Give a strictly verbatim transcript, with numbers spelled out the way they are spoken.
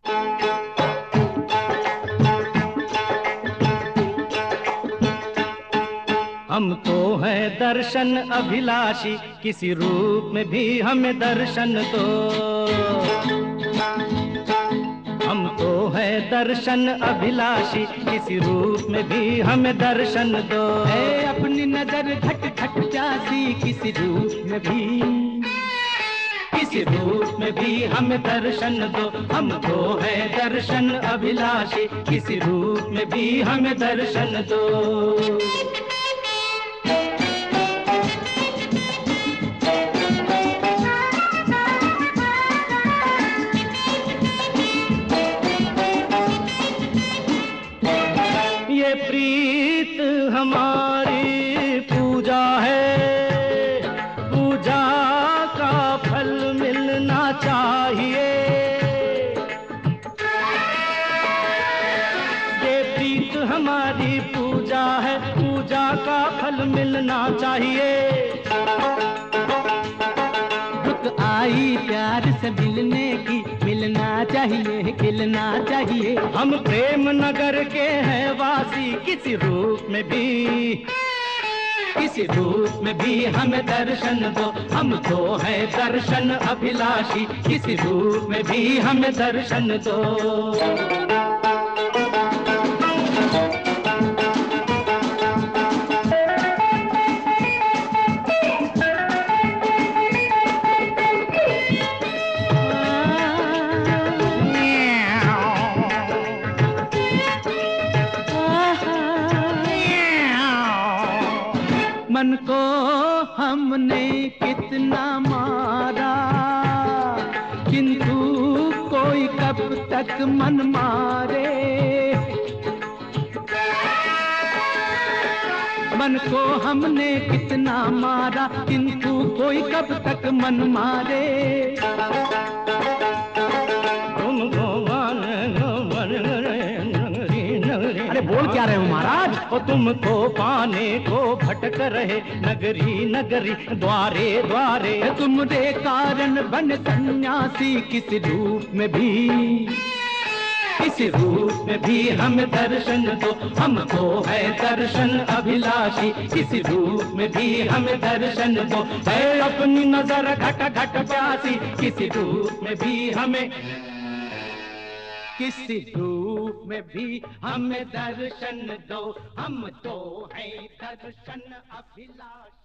हम तो हैं दर्शन अभिलाषी, किसी रूप में भी हमें दर्शन दो। हम तो हैं दर्शन अभिलाषी, किसी रूप में भी हमें दर्शन दो। है अपनी नजर घट घट प्यासी, किसी रूप में भी, किसी रूप में भी हमें दर्शन दो। हम तो हैं दर्शन अभिलाषी, किसी रूप में भी हमें दर्शन दो। ये प्रीत हमारी पूजा है, पूजा का फल मिलना चाहिए। ये प्रीत हमारी पूजा है, पूजा का फल मिलना चाहिए। रुक आई प्यार से मिलने की, मिलना चाहिए, खिलना चाहिए। हम प्रेम नगर के हैं वासी, किसी रूप में भी, किसी रूप में भी हमें दर्शन दो। हम तो हैं दर्शन अभिलाषी, किसी रूप में भी हमें दर्शन दो। मन को हमने कितना मारा, किंतु कोई कब तक मन मारे। मन को हमने कितना मारा, किंतु कोई कब तक मन मारे। अरे बोल क्या रहे हो महाराज? और तुमको पाने को भटक रहे नगरी नगरी, द्वारे द्वारे। तुमरे कारण बन सन्यासी, किसी रूप में भी, किसी रूप में भी हमें दर्शन दो। हम तो है दर्शन अभिलाषी, किसी रूप में भी हमें दर्शन दो। है अपनी नजर घट घट प्यासी, किसी रूप में भी हमें, किसी रूप में भी हमें दर्शन दो। हम तो हैं दर्शन अभिलाषी।